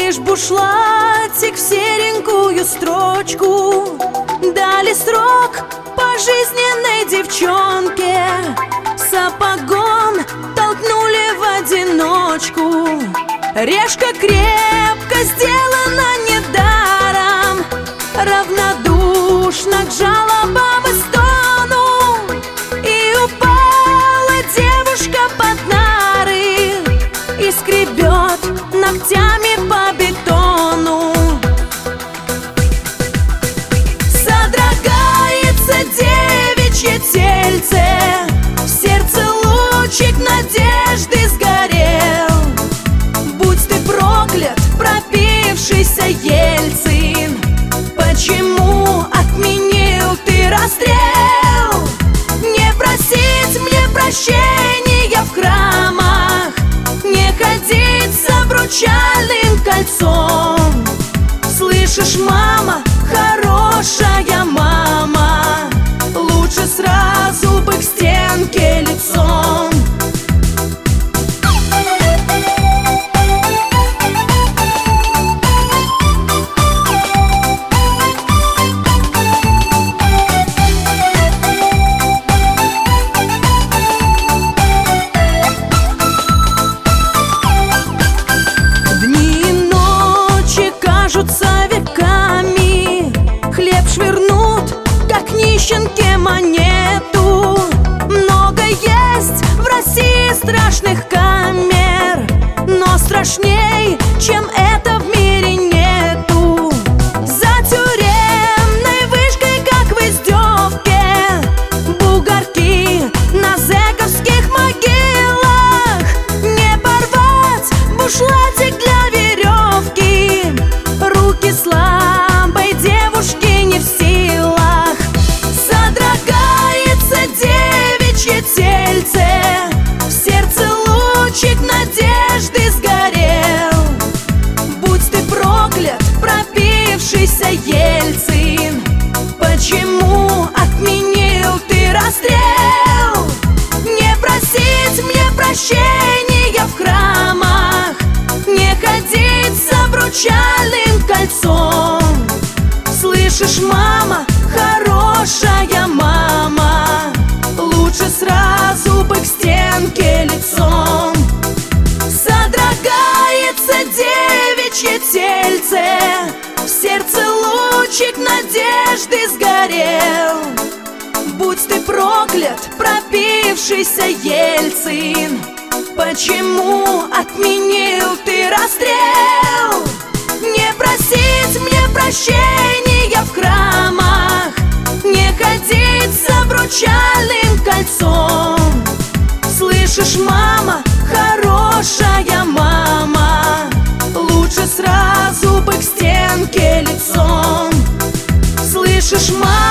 лишь бушлатик в серенькую строчку. Дали срок пожизненной девчонке, сапогом толкнули в одиночку. Решка крепко сделана недаром, равнодушно к жалобам и стону. И упала девушка под нары и скребет ногтями по бетону. Содрогается девичье тельце, в сердце лучик надежды сгорел. Будь ты проклят, пропившийся Ельцин, почему отменил ты расстрел? Не просить мне прощения в храмах, не ходить с обручальным кольцом. Слышишь, мама, хорошая мама, лучше сразу бы к стенке лицом. Веками хлеб швырнут, как нищенке монету. Много есть в России страшных камер, но страшней, чем это, в мире нету. За тюремной вышкой, как в издевке, бугорки на зэковских могилах. Не порвать бушлатик для веревки, руки слабой девушки не в силах. Содрогается девичье тельце, в сердце лучик надежды сгорел. Будь ты проклят, пропившийся Ельцин, почему отменил ты расстрел? Не просить мне прощения в храмах, не ходить с обручальным кольцом. Слышишь, мама, хорошая мама, лучше сразу бы к стенке лицом. Содрогается девичье тельце, в сердце лучик надежды сгорел. Будь ты проклят, пропившийся Ельцин, почему отменил ты расстрел? Не просить мне прощения в храмах, не ходить с обручальным кольцом. Слышишь, мама, хорошая мама, лучше сразу бы к стенке лицом. Слышишь, мама,